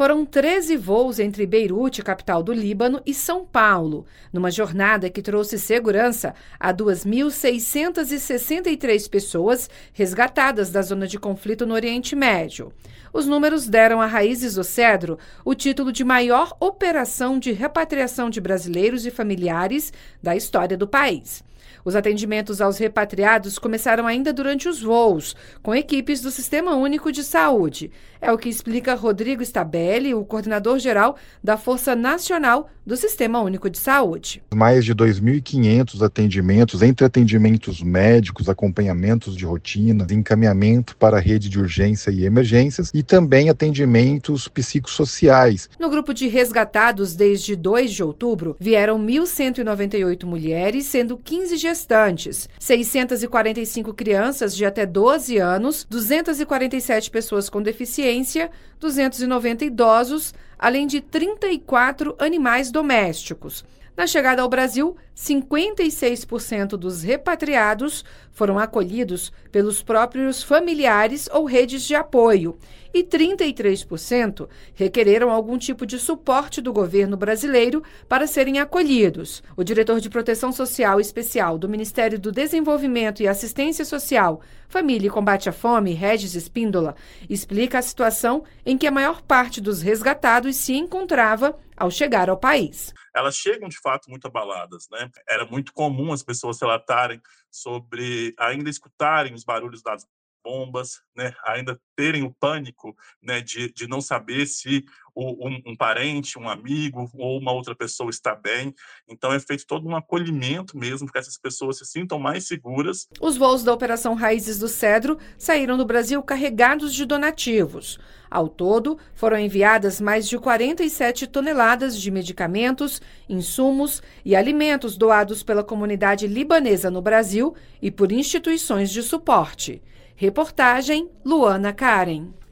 Foram 13 voos entre Beirute, capital do Líbano, e São Paulo, numa jornada que trouxe segurança a 2.663 pessoas resgatadas da zona de conflito no Oriente Médio. Os números deram a Raízes do Cedro o título de maior operação de repatriação de brasileiros e familiares da história do país. Os atendimentos aos repatriados começaram ainda durante os voos, com equipes do Sistema Único de Saúde. É o que explica Rodrigo Stabelli, o coordenador-geral da Força Nacional do Sistema Único de Saúde. Mais de 2.500 atendimentos, entre atendimentos médicos, acompanhamentos de rotina, encaminhamento para a rede de urgência e emergências e também atendimentos psicossociais. No grupo de resgatados, desde 2 de outubro, vieram 1.198 mulheres, sendo 15 gestantes, 645 crianças de até 12 anos, 247 pessoas com deficiência, 290 idosos, além de 34 animais domésticos. Na chegada ao Brasil, 56% dos repatriados foram acolhidos pelos próprios familiares ou redes de apoio e 33% requereram algum tipo de suporte do governo brasileiro para serem acolhidos. O diretor de Proteção Social Especial do Ministério do Desenvolvimento e Assistência Social, Família e Combate à Fome, Regis Espíndola, explica a situação em que a maior parte dos resgatados se encontrava ao chegar ao país. Elas chegam, de fato, muito abaladas, né? Era muito comum as pessoas relatarem sobre ainda escutarem os barulhos das bombas, né? Ainda terem o pânico, né? de não saber se um parente, um amigo ou uma outra pessoa está bem. Então é feito todo um acolhimento mesmo, para que essas pessoas se sintam mais seguras. Os voos da Operação Raízes do Cedro saíram do Brasil carregados de donativos. Ao todo, foram enviadas mais de 47 toneladas de medicamentos, insumos e alimentos doados pela comunidade libanesa no Brasil e por instituições de suporte. Reportagem Luana Karen.